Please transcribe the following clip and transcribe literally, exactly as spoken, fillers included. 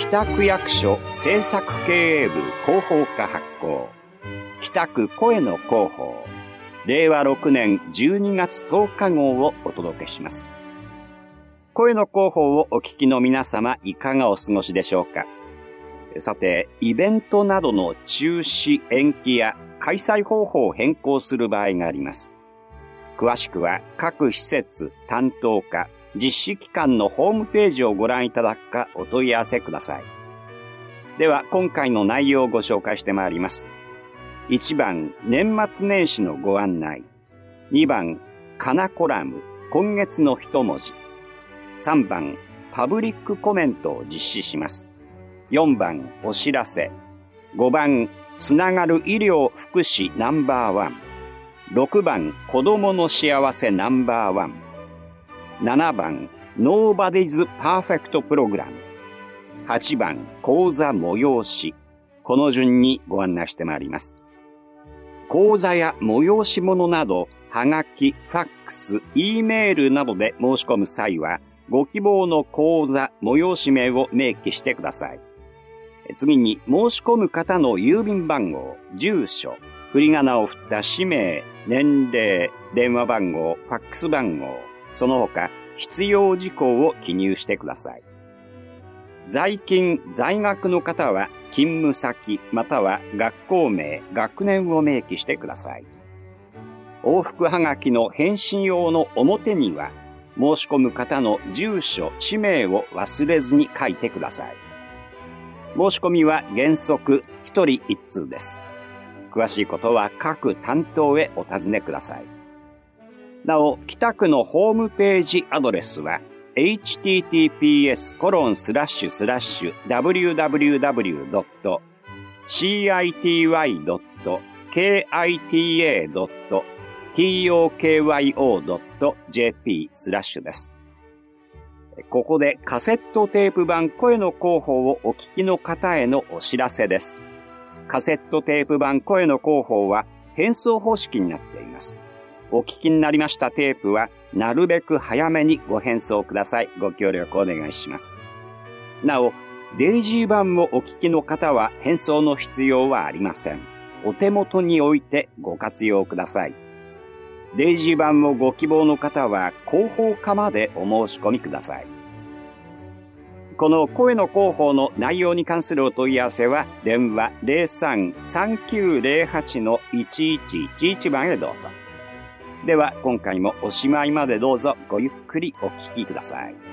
北区役所政策経営部広報課発行、北区声の広報、れいわろくねんじゅうにがつとおか号をお届けします。声の広報をお聞きの皆様、いかがお過ごしでしょうか。さて、イベントなどの中止、延期や開催方法を変更する場合があります。詳しくは各施設、担当課、実施機関のホームページをご覧いただくかお問い合わせください。では、今回の内容をご紹介してまいります。いちばん、年末年始のご案内。にばん、かなコラム、今月の一文字。さんばん、パブリックコメントを実施します。よんばん、お知らせ。ごばん、つながる医療福祉ナンバーワン。ろくばん、子供の幸せナンバーワン。ななばん、Nobody's Perfect プログラム。はちばん、講座催し。この順にご案内してまいります。講座や催し物など、はがき、ファックス、Eメールなどで申し込む際は、ご希望の講座、催し名を明記してください。次に、申し込む方の郵便番号、住所、振り仮名を振った氏名、年齢、電話番号、ファックス番号、その他、必要事項を記入してください。在勤、在学の方は、勤務先、または学校名、学年を明記してください。往復はがきの返信用の表には、申し込む方の住所、氏名を忘れずに書いてください。申し込みは原則ひとりいっ通です。詳しいことは各担当へお尋ねください。なお、北区のホームページアドレスは エイチティーティーピーエスコロンスラッシュスラッシュダブリューダブリューダブリュードットシーアイティーワイドットケーアイティーエードットトーキョードットジェーピー スラッシュです。ここでカセットテープ版声の広報をお聞きの方へのお知らせです。カセットテープ版声の広報は返送方式になっています。お聞きになりましたテープはなるべく早めにご返送ください。ご協力お願いします。なお、デイジー版をお聞きの方は返送の必要はありません。お手元に置いてご活用ください。デイジー版をご希望の方は広報課までお申し込みください。この声の広報の内容に関するお問い合わせは電話 ゼロさん さんきゅうゼロはち いちいちいちいち 番へどうぞ。では今回もおしまいまでどうぞごゆっくりお聞きください。